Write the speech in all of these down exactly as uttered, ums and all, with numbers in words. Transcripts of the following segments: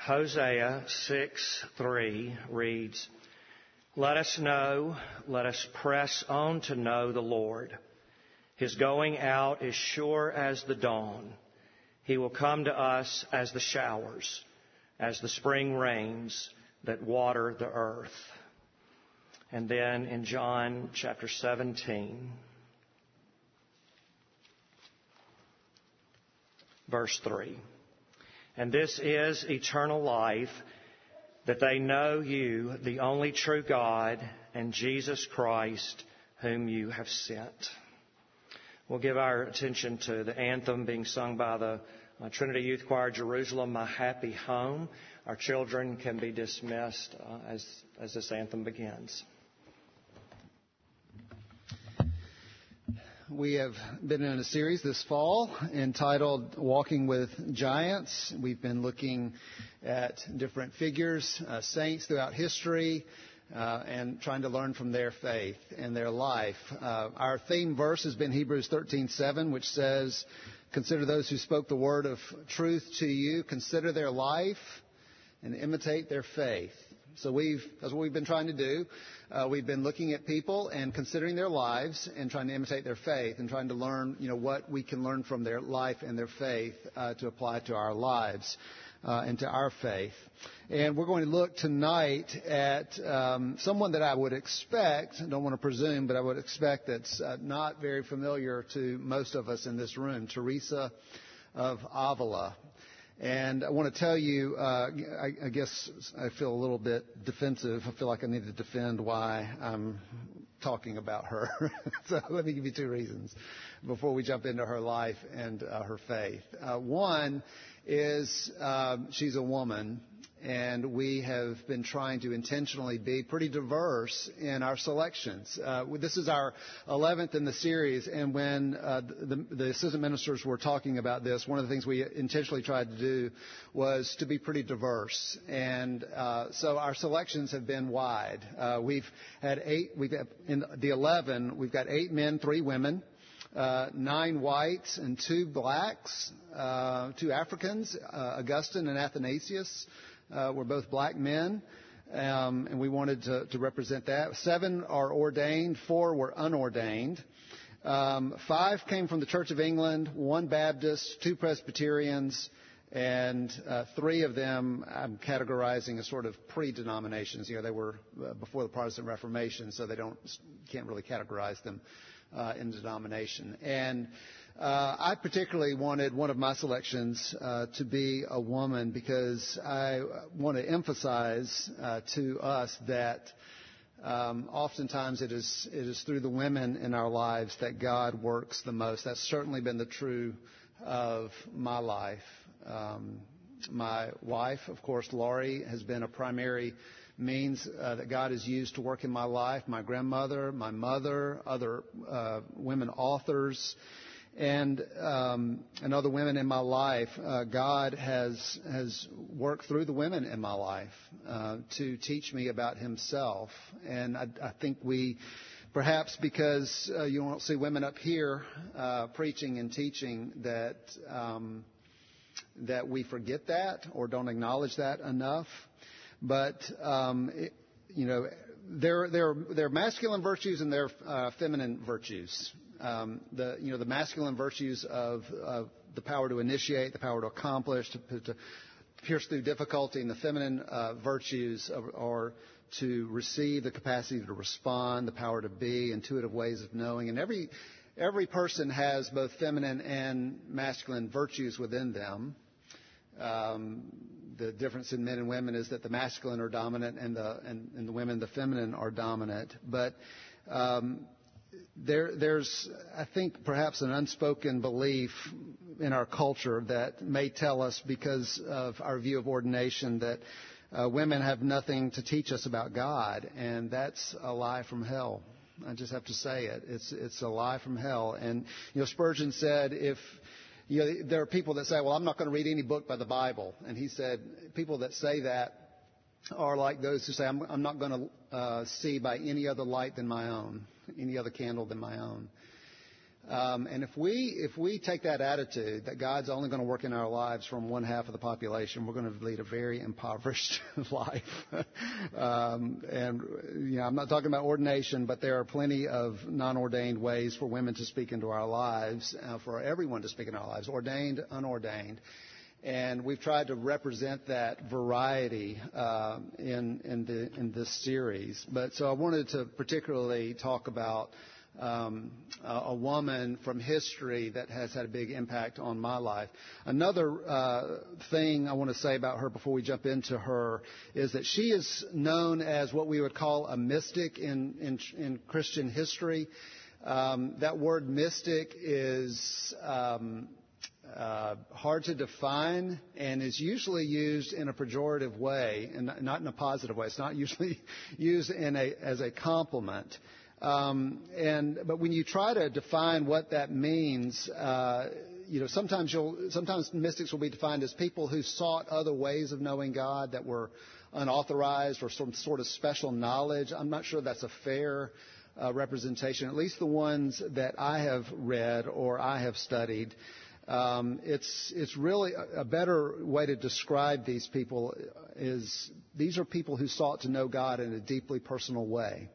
Hosea six three reads, "Let us know, let us press on to know the Lord. His going out is sure as the dawn. He will come to us as the showers, as the spring rains that water the earth." And then in John chapter seventeen, verse three. "And this is eternal life, that they know you, the only true God, and Jesus Christ, whom you have sent." We'll give our attention to the anthem being sung by the uh, Trinity Youth Choir, "Jerusalem, My Happy Home." Our children can be dismissed uh, as, as this anthem begins. We have been in a series this fall entitled Walking with Giants. We've been looking at different figures, uh, saints throughout history, uh, and trying to learn from their faith and their life. Uh, our theme verse has been Hebrews thirteen seven, which says, "Consider those who spoke the word of truth to you. Consider their life and imitate their faith." So we've, that's what we've been trying to do. Uh, we've been looking at people and considering their lives and trying to imitate their faith and trying to learn, you know, what we can learn from their life and their faith uh, to apply to our lives uh, and to our faith. And we're going to look tonight at um, someone that I would expect, I don't want to presume, but I would expect that's uh, not very familiar to most of us in this room, Teresa of Avila. And I want to tell you, uh, I, I guess I feel a little bit defensive. I feel like I need to defend why I'm talking about her. So let me give you two reasons before we jump into her life and uh, her faith. Uh, one is um, she's a woman, and we have been trying to intentionally be pretty diverse in our selections. Uh, this is our eleventh in the series, and when uh, the, the assistant ministers were talking about this, one of the things we intentionally tried to do was to be pretty diverse. And uh, so our selections have been wide. Uh, we've had eight, we've got, in the eleven, we've got eight men, three women. Uh, nine whites and two blacks, uh, two Africans, uh, Augustine and Athanasius. Uh, were both black men, um, and we wanted to, to represent that. Seven are ordained, four were unordained. Um, five came from the Church of England, one Baptist, two Presbyterians, and uh, three of them I'm categorizing as sort of pre-denominations. You know, they were uh, before the Protestant Reformation, so they don't can't really categorize them uh, in denomination. And Uh, I particularly wanted one of my selections uh, to be a woman because I want to emphasize uh, to us that um, oftentimes it is it is through the women in our lives that God works the most. That's certainly been the true of my life. Um, my wife, of course, Laurie, has been a primary means uh, that God has used to work in my life. My grandmother, my mother, other uh, women authors. And um, and other women in my life, uh, God has has worked through the women in my life uh, to teach me about Himself. And I, I think we, perhaps because uh, you won't see women up here uh, preaching and teaching, that um, that we forget that or don't acknowledge that enough. But um, it, you know, there there there are masculine virtues and there are uh, feminine virtues. Um, the you know the masculine virtues of, of the power to initiate, the power to accomplish, to, to pierce through difficulty, and the feminine uh, virtues are, are to receive, the capacity to respond, the power to be, intuitive ways of knowing. And every every person has both feminine and masculine virtues within them. Um, the difference in men and women is that the masculine are dominant and the and, and the women, the feminine, are dominant. But um, There, there's, I think, perhaps an unspoken belief in our culture that may tell us, because of our view of ordination, that uh, women have nothing to teach us about God, and that's a lie from hell. I just have to say it. It's it's a lie from hell. And you know, Spurgeon said, if you know, there are people that say, "Well, I'm not going to read any book by the Bible," and he said, people that say that are like those who say, "I'm, I'm not going to uh, see by any other light than my own." Any other candle than my own. Um, and if we if we take that attitude that God's only going to work in our lives from one half of the population, we're going to lead a very impoverished life. um, and you know, I'm not talking about ordination, but there are plenty of non-ordained ways for women to speak into our lives, uh, for everyone to speak in our lives, ordained, unordained. And we've tried to represent that variety uh, in in, the, in this series. But so I wanted to particularly talk about Um, a, a woman from history that has had a big impact on my life. Another uh, thing I want to say about her before we jump into her is that she is known as what we would call a mystic in, in, in Christian history. Um, that word mystic is um, uh, hard to define and is usually used in a pejorative way, and not in a positive way. It's not usually used in a, as a compliment. Um, and but when you try to define what that means, uh, you know, sometimes you'll sometimes mystics will be defined as people who sought other ways of knowing God that were unauthorized or some sort of special knowledge. I'm not sure that's a fair uh, representation. At least the ones that I have read or I have studied. Um, it's it's really a, a better way to describe these people is these are people who sought to know God in a deeply personal way.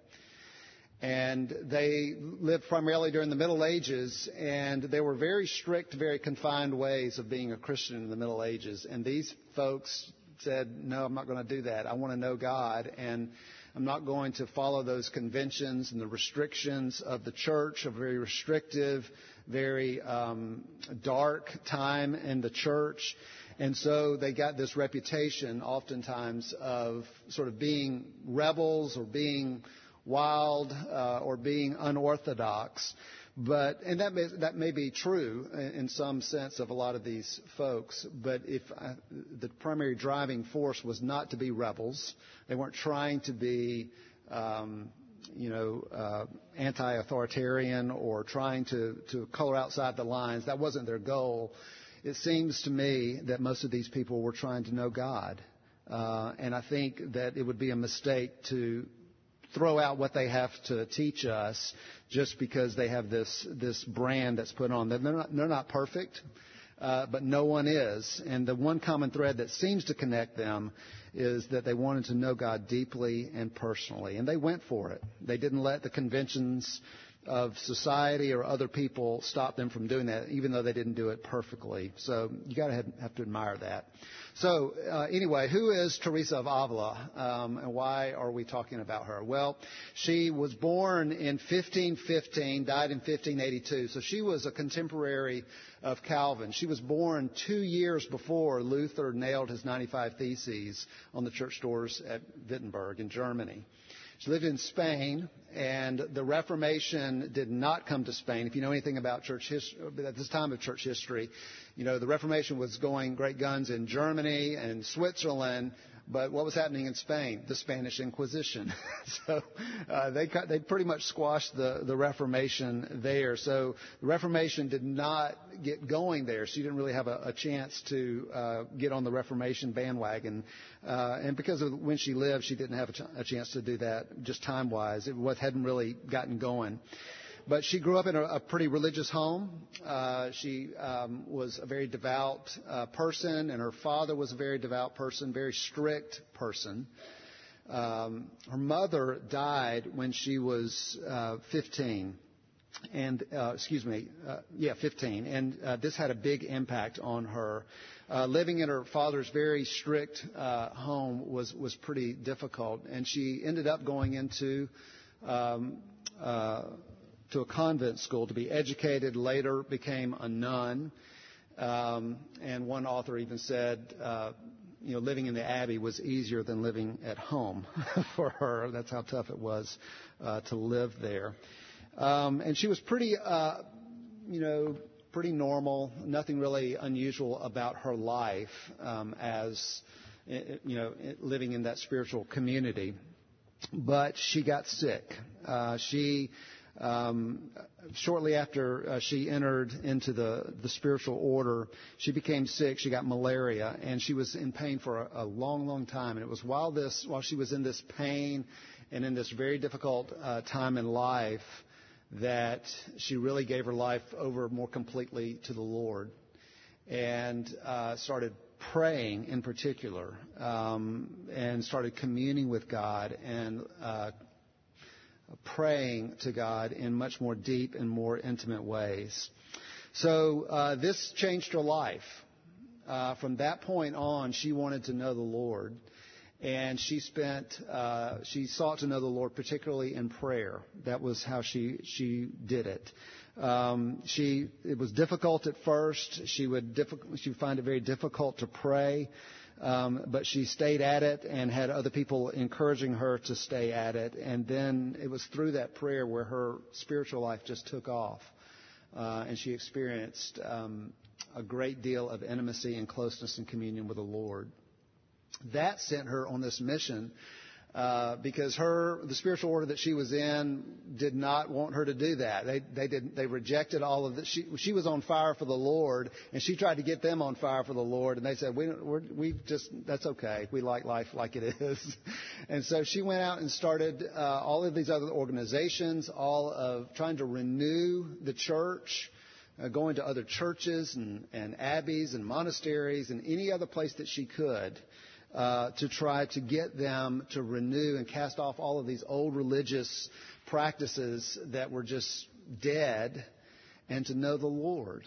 And they lived primarily during the Middle Ages, and there were very strict, very confined ways of being a Christian in the Middle Ages. And these folks said, no, I'm not going to do that. I want to know God, and I'm not going to follow those conventions and the restrictions of the church, a very restrictive, very um, dark time in the church. And so they got this reputation oftentimes of sort of being rebels or being wild uh, or being unorthodox, but and that may, that may be true in, in some sense of a lot of these folks. But if uh, the primary driving force was not to be rebels, they weren't trying to be, um, you know, uh, anti-authoritarian or trying to to color outside the lines. That wasn't their goal. It seems to me that most of these people were trying to know God, uh, and I think that it would be a mistake to throw out what they have to teach us just because they have this this brand that's put on them. They're not, they're not perfect, uh, but no one is. And the one common thread that seems to connect them is that they wanted to know God deeply and personally. And they went for it. They didn't let the conventions of society or other people stop them from doing that, even though they didn't do it perfectly. So you got to have, have to admire that. So uh, anyway, who is Teresa of Avila, um, and why are we talking about her? Well, she was born in fifteen fifteen, died in fifteen eighty-two. So she was a contemporary of Calvin. She was born two years before Luther nailed his ninety-five Theses on the church doors at Wittenberg in Germany. She lived in Spain, and the Reformation did not come to Spain. If you know anything about church history, at this time of church history, you know, the Reformation was going great guns in Germany and Switzerland, but what was happening in Spain? The Spanish Inquisition. so uh, they they pretty much squashed the, the Reformation there. So the Reformation did not get going there. She didn't really have a, a chance to uh, get on the Reformation bandwagon. Uh, and because of when she lived, she didn't have a, ch- a chance to do that just time-wise. It was, hadn't really gotten going. But she grew up in a, a pretty religious home. Uh, she um, was a very devout uh, person, and her father was a very devout person, very strict person. Um, her mother died when she was uh, fifteen, and uh, excuse me, uh, yeah, fifteen, and uh, this had a big impact on her. Uh, living in her father's very strict uh, home was was pretty difficult, and she ended up going into um, uh, to a convent school to be educated, later became a nun. Um, and one author even said, uh, you know, living in the Abbey was easier than living at home for her. That's how tough it was uh, to live there. Um, and she was pretty, uh, you know, pretty normal, nothing really unusual about her life um, as, you know, living in that spiritual community. But she got sick. Uh, she... Um, shortly after uh, she entered into the, the spiritual order, she became sick. She got malaria, and she was in pain for a, a long, long time. And it was while this, while she was in this pain and in this very difficult uh, time in life that she really gave her life over more completely to the Lord and uh, started praying in particular, um, and started communing with God and uh, praying to God in much more deep and more intimate ways. So uh, this changed her life. Uh, from that point on, she wanted to know the Lord, and she spent uh, she sought to know the Lord particularly in prayer. That was how she she did it. Um, she it was difficult at first. She would diffi- she would find it very difficult to pray, um, but she stayed at it and had other people encouraging her to stay at it. And then it was through that prayer where her spiritual life just took off, uh, and she experienced um, a great deal of intimacy and closeness and communion with the Lord. That sent her on this mission. Uh, because her, the spiritual order that she was in did not want her to do that. They, they did, they rejected all of this. She, she was on fire for the Lord, and she tried to get them on fire for the Lord, and they said, we, we're, we just, that's okay. We like life like it is. And so she went out and started, uh, all of these other organizations, all of trying to renew the church, uh, going to other churches and, and abbeys and monasteries and any other place that she could. Uh, to try to get them to renew and cast off all of these old religious practices that were just dead, and to know the Lord.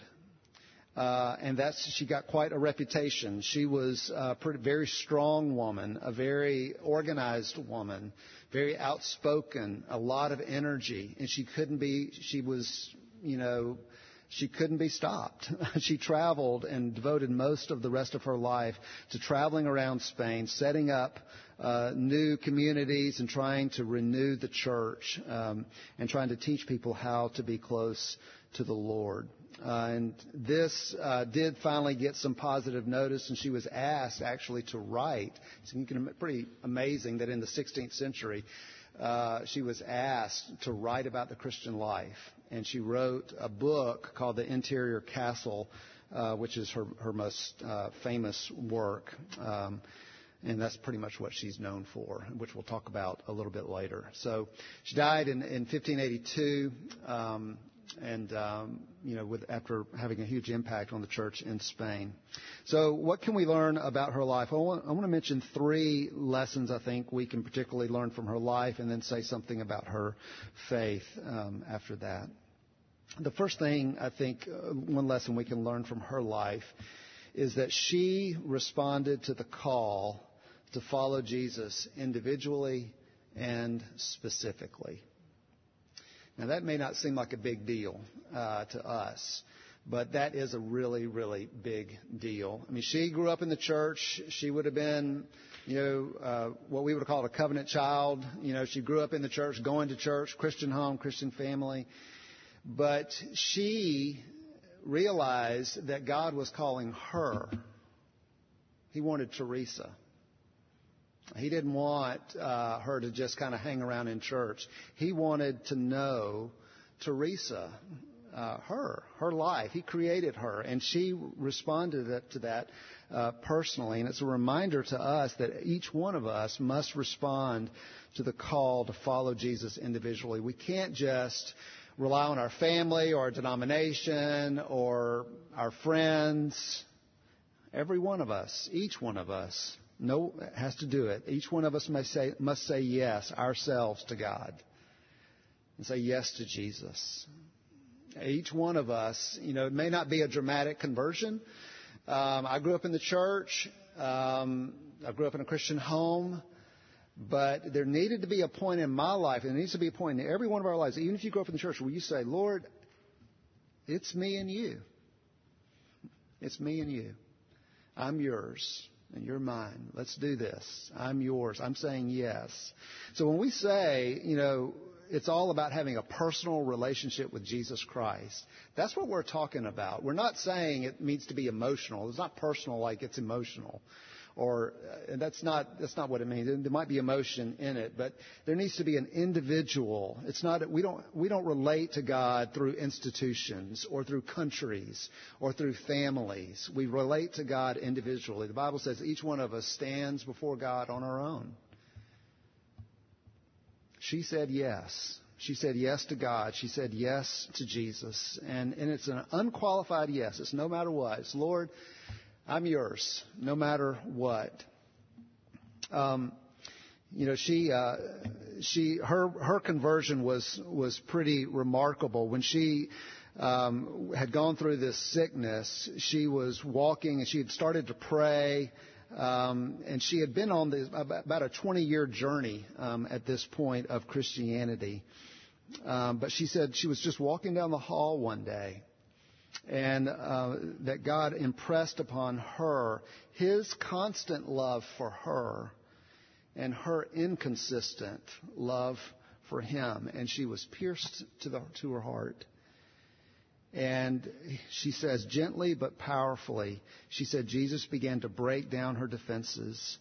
Uh, and that's she got quite a reputation. She was a pretty, very strong woman, a very organized woman, very outspoken, a lot of energy, and she couldn't be. She was, you know. She couldn't be stopped. She traveled and devoted most of the rest of her life to traveling around Spain, setting up uh, new communities and trying to renew the church, um, and trying to teach people how to be close to the Lord. Uh, and this uh, did finally get some positive notice, and she was asked actually to write. It's pretty amazing that in the sixteenth century, uh, she was asked to write about the Christian life. And she wrote a book called The Interior Castle, uh, which is her, her most uh, famous work. Um, and that's pretty much what she's known for, which we'll talk about a little bit later. So she died in, in fifteen eighty-two, um, and um, you know, with, after having a huge impact on the church in Spain. So what can we learn about her life? I want, I want to mention three lessons I think we can particularly learn from her life, and then say something about her faith um, after that. The first thing I think, uh, one lesson we can learn from her life is that she responded to the call to follow Jesus individually and specifically. Now, that may not seem like a big deal uh, to us, but that is a really, really big deal. I mean, she grew up in the church. She would have been, you know, uh, what we would have called a covenant child. You know, she grew up in the church, going to church, Christian home, Christian family. But she realized that God was calling her. He wanted Teresa. He didn't want uh, her to just kind of hang around in church. He wanted to know Teresa, uh, her, her life. He created her, and she responded to that uh, personally. And it's a reminder to us that each one of us must respond to the call to follow Jesus individually. We can't just rely on our family or our denomination or our friends. Every one of us, each one of us, no, has to do it. Each one of us must say, must say yes ourselves to God and say yes to Jesus. Each one of us, you know, it may not be a dramatic conversion. Um, I grew up in the church. Um, I grew up in a Christian home. But there needed to be a point in my life, and there needs to be a point in every one of our lives, even if you grew up in the church, where you say, Lord, it's me and you. It's me and you. I'm yours, and you're mine. Let's do this. I'm yours. I'm saying yes. So when we say, you know, it's all about having a personal relationship with Jesus Christ, that's what we're talking about. We're not saying it needs to be emotional. It's not personal like it's emotional. Or uh, that's not that's not what it means. There might be emotion in it, but there needs to be an individual. It's not we don't we don't relate to God through institutions or through countries or through families. We relate to God individually. The Bible says each one of us stands before God on our own. She said yes. She said yes to God. She said yes to Jesus. And, and it's an unqualified yes. It's no matter what. It's, Lord, I'm yours, no matter what. Um, you know, she, uh, she, her, her conversion was, was pretty remarkable. When she, um, had gone through this sickness, she was walking and she had started to pray. Um, and she had been on this, about a twenty-year journey um, at this point of Christianity. Um, but she said she was just walking down the hall one day, and uh, that God impressed upon her His constant love for her and her inconsistent love for Him. And she was pierced to the to her heart. And she says, gently but powerfully, she said Jesus began to break down her defenses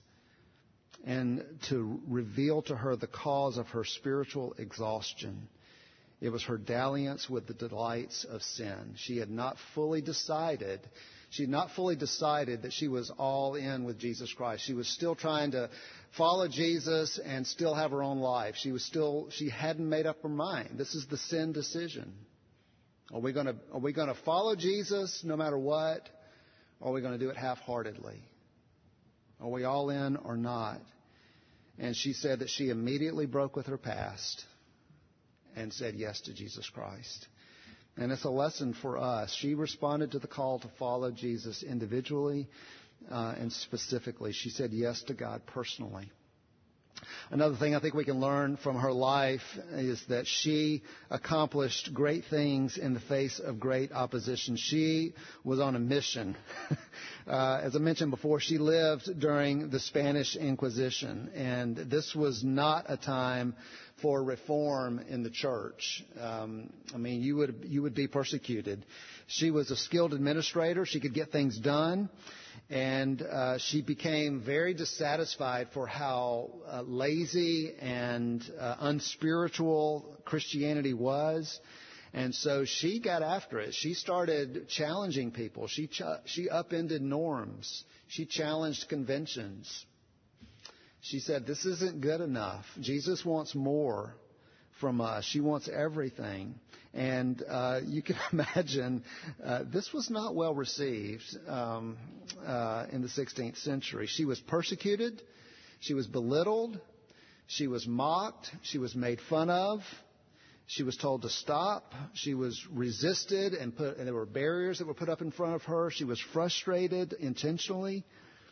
and to reveal to her the cause of her spiritual exhaustion. It was her dalliance with the delights of sin. She had not fully decided, she had not fully decided that she was all in with Jesus Christ. She was still trying to follow Jesus and still have her own life. She was still, she hadn't made up her mind. This is the sin decision. Are we going to are we going to follow Jesus no matter what? Or are we going to do it half-heartedly? Are we all in or not? And she said that she immediately broke with her past and said yes to Jesus Christ. And it's a lesson for us. She responded to the call to follow Jesus individually uh, and specifically. She said yes to God personally. Another thing I think we can learn from her life is that she accomplished great things in the face of great opposition. She was on a mission. uh, as I mentioned before, she lived during the Spanish Inquisition, and this was not a time for reform in the church. Um, I mean, you would you would be persecuted. She was a skilled administrator. She could get things done. And uh, she became very dissatisfied for how uh, lazy and uh, unspiritual Christianity was. And so she got after it. She started challenging people. She ch- she upended norms. She challenged conventions. She said, this isn't good enough. Jesus wants more from us. She wants everything. And uh, you can imagine uh, this was not well received um, uh, in the sixteenth century. She was persecuted. She was belittled. She was mocked. She was made fun of. She was told to stop. She was resisted, and, put, and there were barriers that were put up in front of her. She was frustrated intentionally.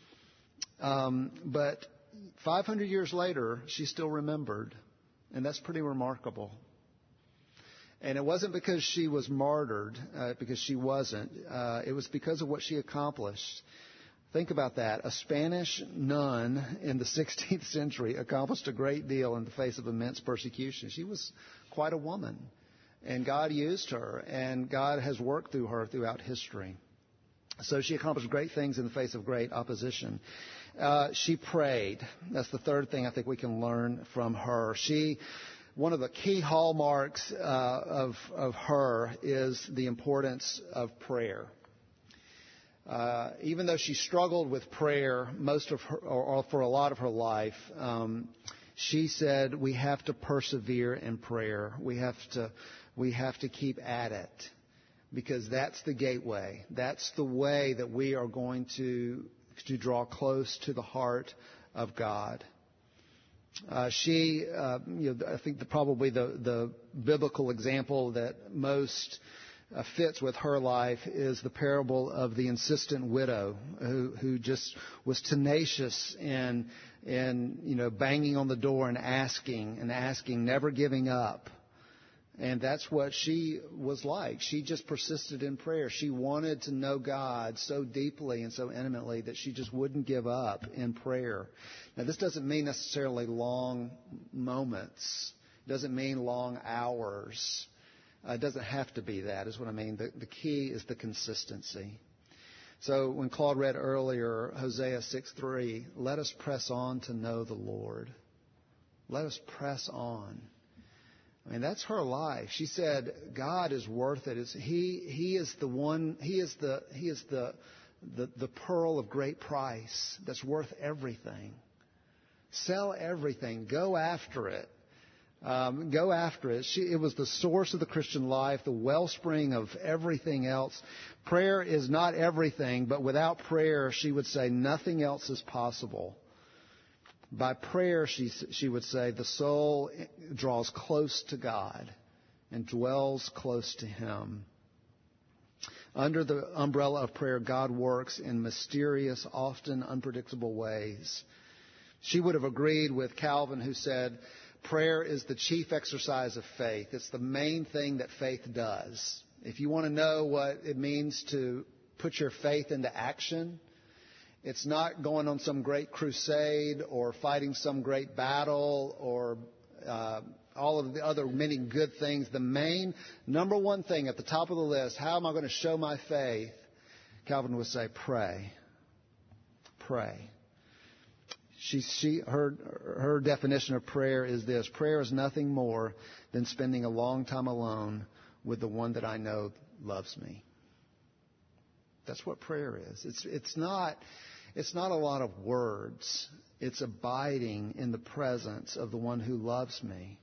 Um, but five hundred years later, she's still remembered. And that's pretty remarkable. And it wasn't because she was martyred, uh, because she wasn't. Uh, it was because of what she accomplished. Think about that. A Spanish nun in the sixteenth century accomplished a great deal in the face of immense persecution. She was quite a woman. And God used her, and God has worked through her throughout history. So she accomplished great things in the face of great opposition. Uh, she prayed. That's the third thing I think we can learn from her. She, one of the key hallmarks uh, of of her is the importance of prayer. Uh, even though she struggled with prayer most of her, or, or for a lot of her life, um, she said we have to persevere in prayer. We have to we have to keep at it, because that's the gateway. That's the way that we are going to to draw close to the heart of God. Uh, she, uh, you know, I think the, probably the, the biblical example that most uh, fits with her life is the parable of the insistent widow who, who just was tenacious in, in, you know, banging on the door and asking and asking, never giving up. And that's what she was like. She just persisted in prayer. She wanted to know God so deeply and so intimately that she just wouldn't give up in prayer. Now, this doesn't mean necessarily long moments. It doesn't mean long hours. Uh, it doesn't have to be that, is what I mean. The, the key is the consistency. So when Claude read earlier, Hosea six three, let us press on to know the Lord. Let us press on. I mean, that's her life. She said, God is worth it. It's, he, he is the one, He is the, He is the, the, the pearl of great price that's worth everything. Sell everything. Go after it. Um, go after it. She, it was the source of the Christian life, the wellspring of everything else. Prayer is not everything, but without prayer, she would say, nothing else is possible. By prayer, she, she would say, the soul draws close to God and dwells close to Him. Under the umbrella of prayer, God works in mysterious, often unpredictable ways. She would have agreed with Calvin, who said, prayer is the chief exercise of faith. It's the main thing that faith does. If you want to know what it means to put your faith into action, it's not going on some great crusade or fighting some great battle or uh, all of the other many good things. The main, number one thing at the top of the list, how am I going to show my faith? Calvin would say, pray. Pray. She, she, her, her definition of prayer is this. Prayer is nothing more than spending a long time alone with the one that I know loves me. That's what prayer is. It's, it's not, it's not a lot of words. It's abiding in the presence of the one who loves me.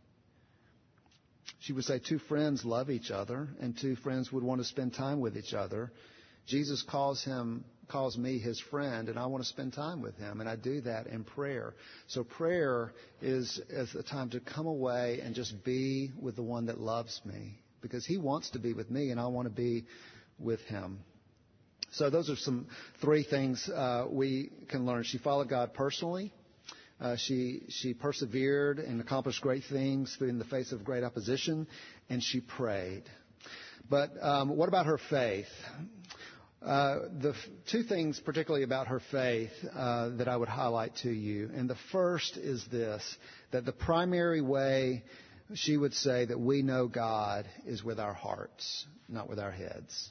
She would say two friends love each other, and two friends would want to spend time with each other. Jesus calls him, calls me his friend, and I want to spend time with him, and I do that in prayer. So prayer is, is a time to come away and just be with the one that loves me, because he wants to be with me, and I want to be with him. So those are some three things uh, we can learn. She followed God personally. Uh, she she persevered and accomplished great things in the face of great opposition, and she prayed. But um, what about her faith? Uh, the f- two things particularly about her faith uh, that I would highlight to you. And the first is this, that the primary way she would say that we know God is with our hearts, not with our heads.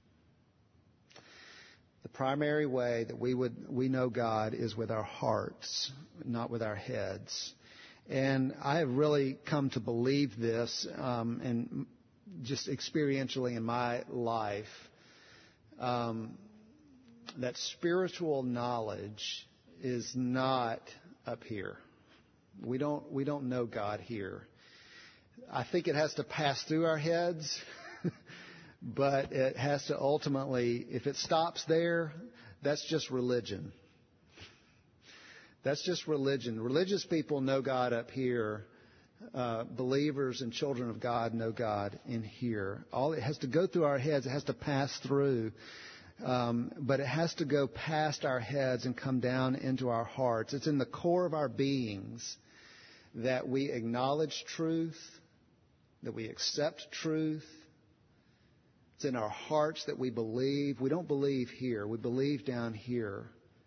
The primary way that we would we know God is with our hearts, not with our heads. And I have really come to believe this, um, and just experientially in my life, um, that spiritual knowledge is not up here. We don't we don't know God here. I think it has to pass through our heads. But it has to ultimately, if it stops there, that's just religion. That's just religion. Religious people know God up here. Uh, believers and children of God know God in here. All it has to go through our heads. It has to pass through. Um, but it has to go past our heads and come down into our hearts. It's in the core of our beings that we acknowledge truth, that we accept truth. It's in our hearts that we believe. We don't believe here. We believe down here.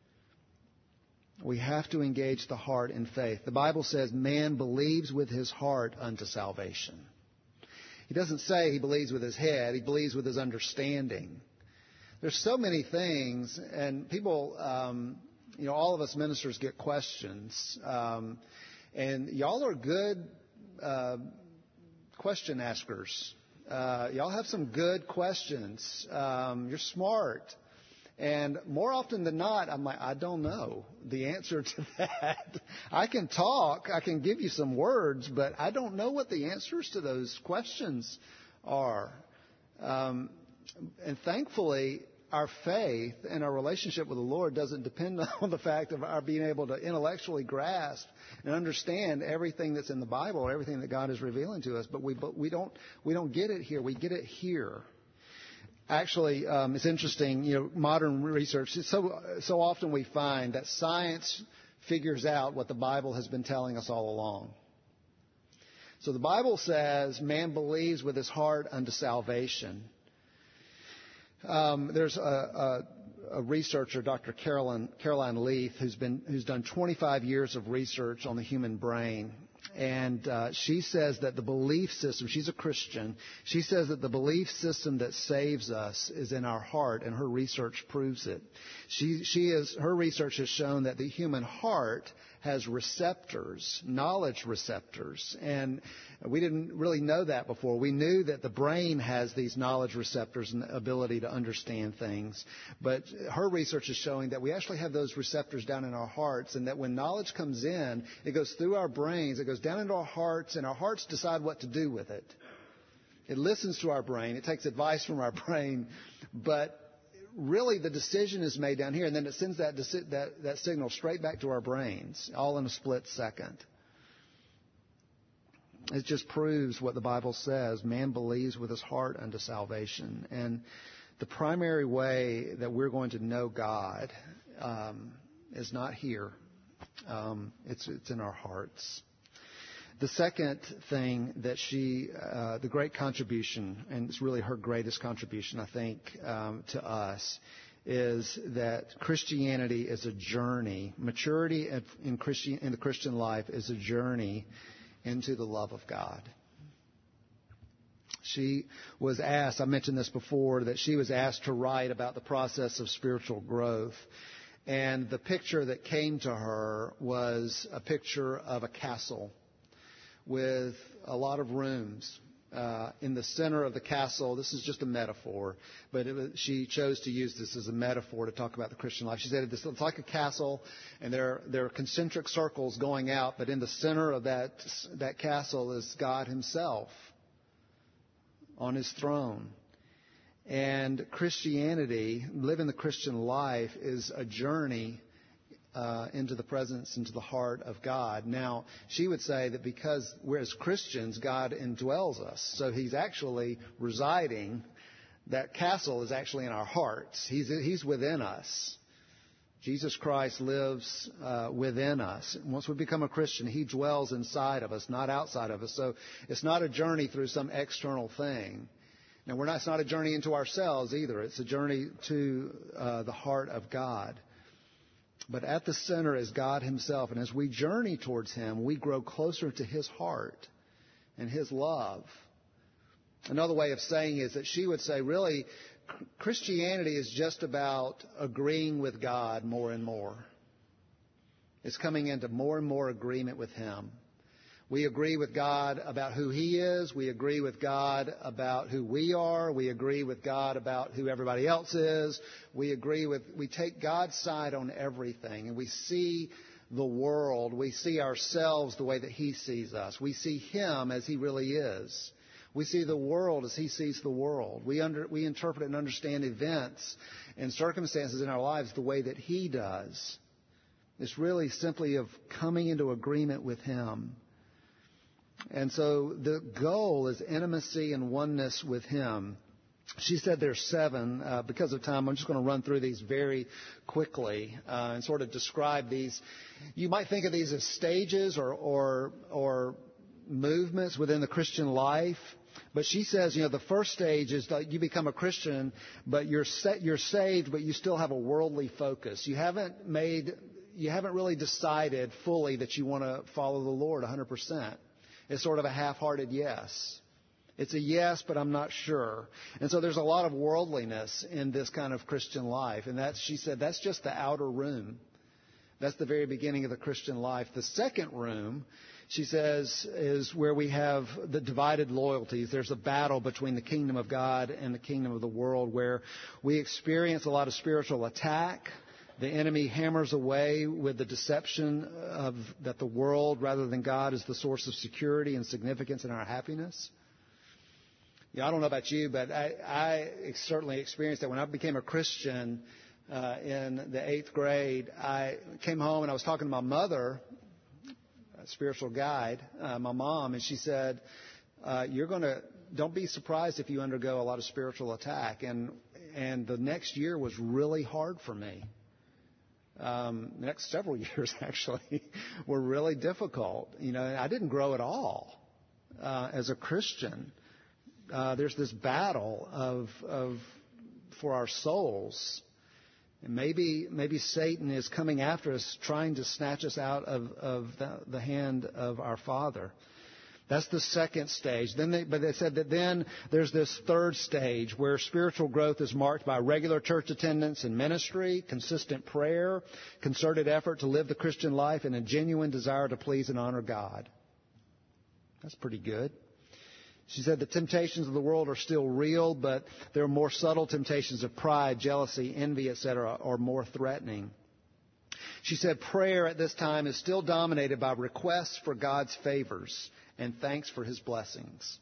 We have to engage the heart in faith. The Bible says man believes with his heart unto salvation. He doesn't say he believes with his head. He believes with his understanding. There's so many things, and people, um, you know, all of us ministers get questions. Um, and y'all are good uh, question askers. Uh, y'all have some good questions. Um, you're smart. And more often than not, I'm like, I don't know the answer to that. I can talk. I can give you some words, but I don't know what the answers to those questions are. Um, and thankfully, our faith and our relationship with the Lord doesn't depend on the fact of our being able to intellectually grasp and understand everything that's in the Bible or everything that God is revealing to us. But we but we don't we don't get it here. We get it here. Actually, um, it's interesting. You know, modern research. So so often we find that science figures out what the Bible has been telling us all along. So the Bible says man believes with his heart unto salvation. Um, there's a, a, a researcher, Doctor Caroline, Caroline Leaf, who's been who's done twenty-five years of research on the human brain, and uh, she says that the belief system. She's a Christian. She says that the belief system that saves us is in our heart, and her research proves it. She she is her research has shown that the human heart has receptors, knowledge receptors. And we didn't really know that before. We knew that the brain has these knowledge receptors and the ability to understand things. But her research is showing that we actually have those receptors down in our hearts, and that when knowledge comes in, it goes through our brains, it goes down into our hearts, and our hearts decide what to do with it. It listens to our brain. It takes advice from our brain. But really, the decision is made down here, and then it sends that, that, that signal straight back to our brains, all in a split second. It just proves what the Bible says. Man believes with his heart unto salvation. And the primary way that we're going to know God um, is not here. Um, it's, it's in our hearts. The second thing that she, uh, the great contribution, and it's really her greatest contribution, I think, um, to us, is that Christianity is a journey. Maturity in Christian, in the Christian life is a journey into the love of God. She was asked, I mentioned this before, that she was asked to write about the process of spiritual growth. And the picture that came to her was a picture of a castle with a lot of rooms. Uh, in the center of the castle, this is just a metaphor, but it was, she chose to use this as a metaphor to talk about the Christian life. She said it's like a castle, and there, there are concentric circles going out, but in the center of that, that castle is God himself on his throne. And Christianity, living the Christian life, is a journey Uh, into the presence, into the heart of God. Now, she would say that because we're as Christians, God indwells us. So he's actually residing. That castle is actually in our hearts. He's, he's within us. Jesus Christ lives uh, within us. Once we become a Christian, he dwells inside of us, not outside of us. So it's not a journey through some external thing. Now, we're not, it's not a journey into ourselves either. It's a journey to uh, the heart of God. But at the center is God himself. And as we journey towards him, we grow closer to his heart and his love. Another way of saying is that she would say, really, Christianity is just about agreeing with God more and more. It's coming into more and more agreement with him. We agree with God about who he is. We agree with God about who we are. We agree with God about who everybody else is. We agree with, we take God's side on everything, and we see the world. We see ourselves the way that he sees us. We see him as he really is. We see the world as he sees the world. We under, we interpret and understand events and circumstances in our lives the way that he does. It's really simply of coming into agreement with him. And so the goal is intimacy and oneness with him. She said there's seven. Uh, because of time, I'm just going to run through these very quickly uh, and sort of describe these. You might think of these as stages or, or, or movements within the Christian life. But she says, you know, the first stage is that you become a Christian, but you're set, you're saved, but you still have a worldly focus. You haven't made, you haven't really decided fully that you want to follow the Lord one hundred percent. It's sort of a half-hearted yes. It's a yes, but I'm not sure. And so there's a lot of worldliness in this kind of Christian life. And that's, she said, that's just the outer room. That's the very beginning of the Christian life. The second room, she says, is where we have the divided loyalties. There's a battle between the kingdom of God and the kingdom of the world, where we experience a lot of spiritual attack. The enemy hammers away with the deception of that the world, rather than God, is the source of security and significance in our happiness. Yeah, I don't know about you, but I, I certainly experienced that when I became a Christian uh, in the eighth grade. I came home and I was talking to my mother, a spiritual guide, uh, my mom, and she said, uh, "You're going to don't be surprised if you undergo a lot of spiritual attack." And and the next year was really hard for me. Um, the next several years, actually, were really difficult. You know, I didn't grow at all uh, as a Christian. Uh, there's this battle of, of for our souls, and maybe maybe Satan is coming after us, trying to snatch us out of, of the, the hand of our Father. That's the second stage. Then, they, but they said that then there's this third stage where spiritual growth is marked by regular church attendance and ministry, consistent prayer, concerted effort to live the Christian life, and a genuine desire to please and honor God. That's pretty good. She said the temptations of the world are still real, but there are more subtle temptations of pride, jealousy, envy, et cetera, are more threatening. She said prayer at this time is still dominated by requests for God's favors and thanks for His blessings.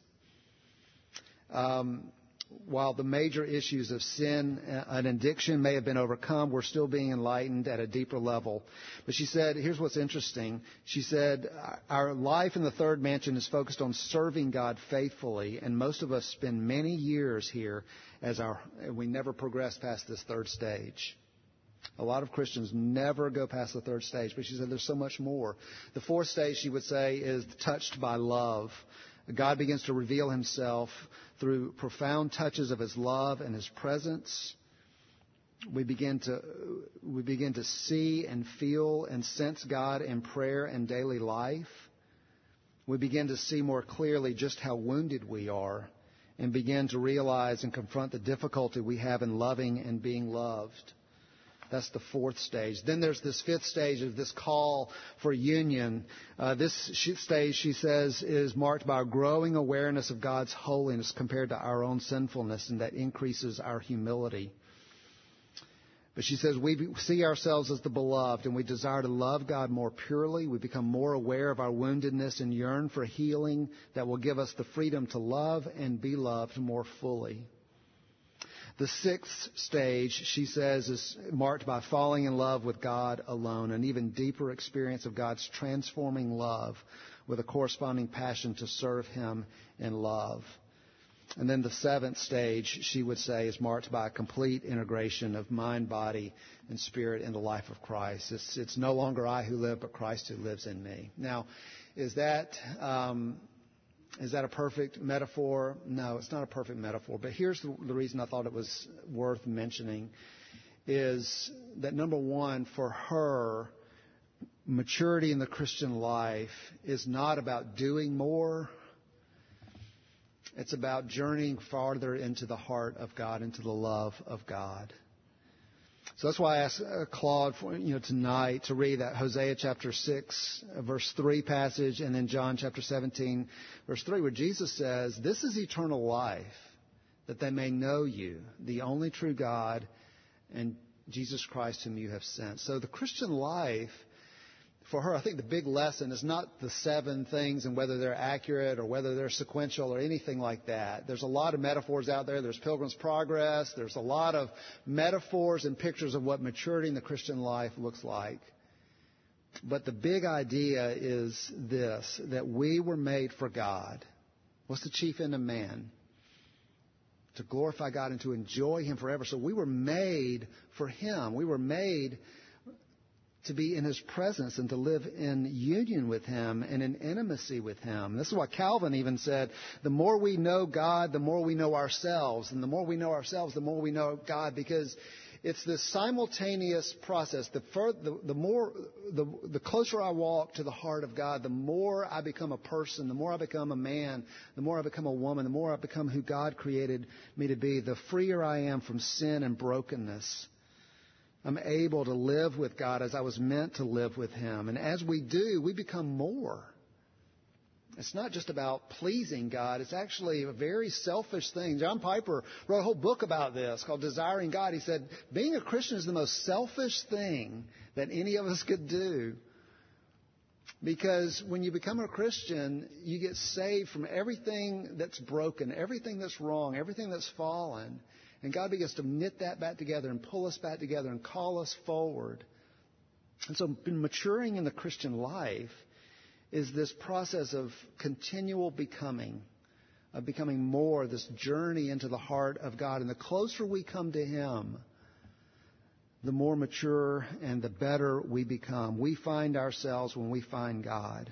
Um, while the major issues of sin and addiction may have been overcome, we're still being enlightened at a deeper level. But she said, here's what's interesting. She said, our life in the third mansion is focused on serving God faithfully, and most of us spend many years here as our, we never progress past this third stage. A lot of Christians never go past the third stage, but she said there's so much more. The fourth stage, she would say, is touched by love. God begins to reveal Himself through profound touches of His love and His presence. We begin to we begin to see and feel and sense God in prayer and daily life. We begin to see more clearly just how wounded we are and begin to realize and confront the difficulty we have in loving and being loved. That's the fourth stage. Then there's this fifth stage of this call for union. Uh, this stage, she says, is marked by a growing awareness of God's holiness compared to our own sinfulness, and that increases our humility. But she says we see ourselves as the beloved, and we desire to love God more purely. We become more aware of our woundedness and yearn for healing that will give us the freedom to love and be loved more fully. The sixth stage, she says, is marked by falling in love with God alone, an even deeper experience of God's transforming love with a corresponding passion to serve Him in love. And then the seventh stage, she would say, is marked by a complete integration of mind, body, and spirit in the life of Christ. It's, it's no longer I who live, but Christ who lives in me. Now, is that... Um, Is that a perfect metaphor? No, it's not a perfect metaphor. But here's the, the reason I thought it was worth mentioning is that, number one, for her, maturity in the Christian life is not about doing more. It's about journeying farther into the heart of God, into the love of God. So that's why I asked Claude for, you know, tonight to read that Hosea chapter six, verse three passage, and then John chapter seventeen, verse three, where Jesus says, "This is eternal life, that they may know you, the only true God, and Jesus Christ whom you have sent." So the Christian life, for her, I think the big lesson is not the seven things and whether they're accurate or whether they're sequential or anything like that. There's a lot of metaphors out there. There's Pilgrim's Progress. There's a lot of metaphors and pictures of what maturity in the Christian life looks like. But the big idea is this, that we were made for God. What's the chief end of man? To glorify God and to enjoy Him forever. So we were made for Him. We were made to be in His presence and to live in union with Him and in intimacy with Him. This is what Calvin even said, the more we know God, the more we know ourselves. And the more we know ourselves, the more we know God, because it's this simultaneous process. The, further, the, the more, the, the closer I walk to the heart of God, the more I become a person, the more I become a man, the more I become a woman, the more I become who God created me to be, the freer I am from sin and brokenness. I'm able to live with God as I was meant to live with Him. And as we do, we become more. It's not just about pleasing God. It's actually a very selfish thing. John Piper wrote a whole book about this called Desiring God. He said, being a Christian is the most selfish thing that any of us could do. Because when you become a Christian, you get saved from everything that's broken, everything that's wrong, everything that's fallen. And God begins to knit that back together and pull us back together and call us forward. And so maturing in the Christian life is this process of continual becoming, of becoming more, this journey into the heart of God. And the closer we come to Him, the more mature and the better we become. We find ourselves when we find God.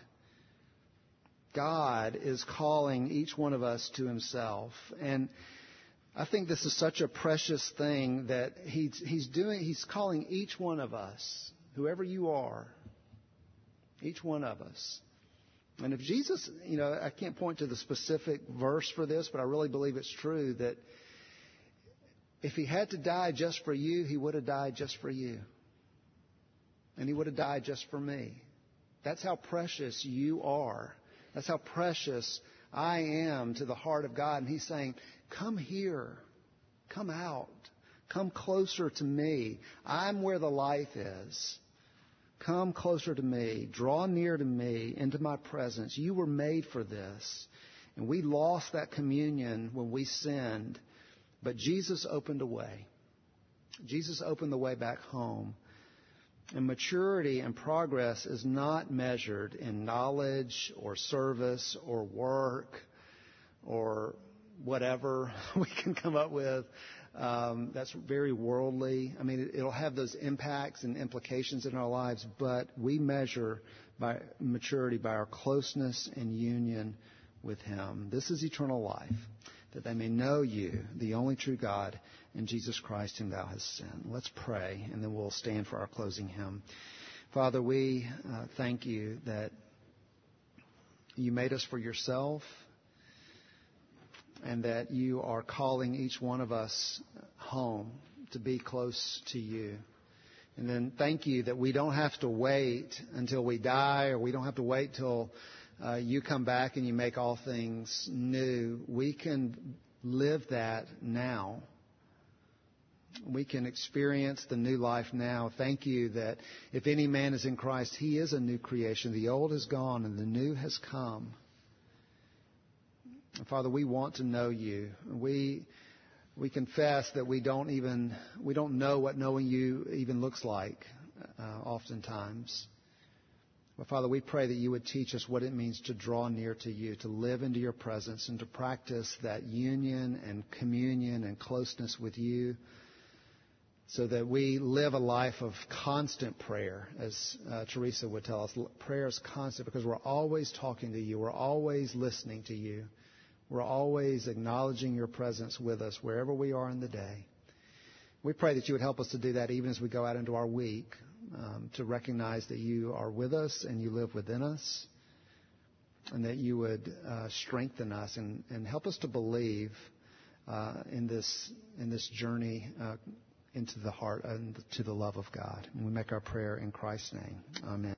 God is calling each one of us to Himself. And I think this is such a precious thing that he's, he's doing. He's calling each one of us, whoever you are, each one of us. And if Jesus, you know, I can't point to the specific verse for this, but I really believe it's true that if He had to die just for you, He would have died just for you. And He would have died just for me. That's how precious you are. That's how precious I am to the heart of God. And He's saying, come here, come out, come closer to me. I'm where the life is. Come closer to me. Draw near to me into my presence. You were made for this. And we lost that communion when we sinned. But Jesus opened a way. Jesus opened the way back home. And maturity and progress is not measured in knowledge or service or work or whatever we can come up with. Um, that's very worldly. I mean, it, it'll have those impacts and implications in our lives, but we measure by maturity by our closeness and union with Him. This is eternal life, that they may know you, the only true God, and Jesus Christ whom thou hast sent. Let's pray, and then we'll stand for our closing hymn. Father, we uh, thank you that you made us for yourself, and that you are calling each one of us home to be close to you. And then thank you that we don't have to wait until we die, or we don't have to wait till uh, you come back and you make all things new. We can live that now. We can experience the new life now. Thank you that if any man is in Christ, he is a new creation. The old is gone and the new has come. Father, we want to know you. We we confess that we don't even we don't know what knowing you even looks like uh, oftentimes. But Father, we pray that you would teach us what it means to draw near to you, to live into your presence, and to practice that union and communion and closeness with you, so that we live a life of constant prayer, as uh, Teresa would tell us. Prayer is constant because we're always talking to you. We're always listening to you. We're always acknowledging your presence with us wherever we are in the day. We pray that you would help us to do that even as we go out into our week, um, to recognize that you are with us and you live within us, and that you would uh, strengthen us and, and help us to believe uh, in this in this journey uh, into the heart and to the love of God. And we make our prayer in Christ's name. Amen.